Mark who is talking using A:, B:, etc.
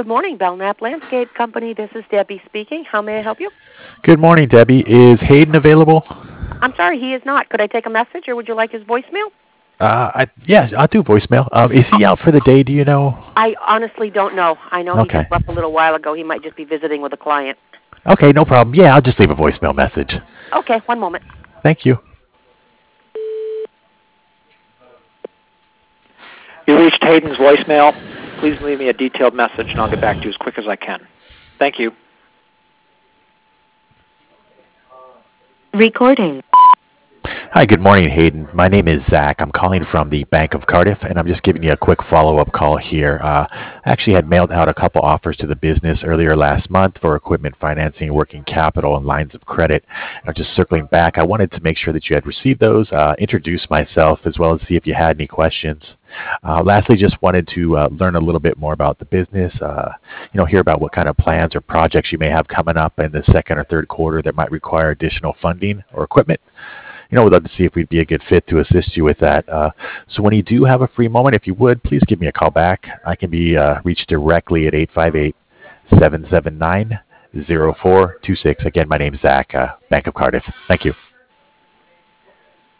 A: Good morning, Belknap Landscape Company. This is Debbie speaking. How may I help you?
B: Good morning, Debbie. Is Hayden available?
A: I'm sorry, he is not. Could I take a message, or would you like his voicemail?
B: Yeah, I'll do voicemail. Is he out for the day? Do you know?
A: I honestly don't know. I know he
B: Okay.
A: just left a little while ago. He might just be visiting with a client.
B: Okay, no problem. Yeah, I'll just leave a voicemail message.
A: Okay, one moment.
B: Thank you.
C: You reached Hayden's voicemail. Please leave me a detailed message, and I'll get back to you as quick as I can. Thank you.
A: Recording.
B: Hi, good morning, Hayden. My name is Zach. I'm calling from the Bank of Cardiff, and I'm just giving you a quick follow-up call here. I actually had mailed out a couple offers to the business earlier last month for equipment financing, working capital, and lines of credit. I'm just circling back. I wanted to make sure that you had received those, introduce myself, as well as see if you had any questions. Lastly, just wanted to learn a little bit more about the business, hear about what kind of plans or projects you may have coming up in the second or third quarter that might require additional funding or equipment. We'd love to see if we'd be a good fit to assist you with that. So when you do have a free moment, if you would, please give me a call back. I can be reached directly at 858-779-0426. Again, my name's Zach, Bank of Cardiff. Thank you.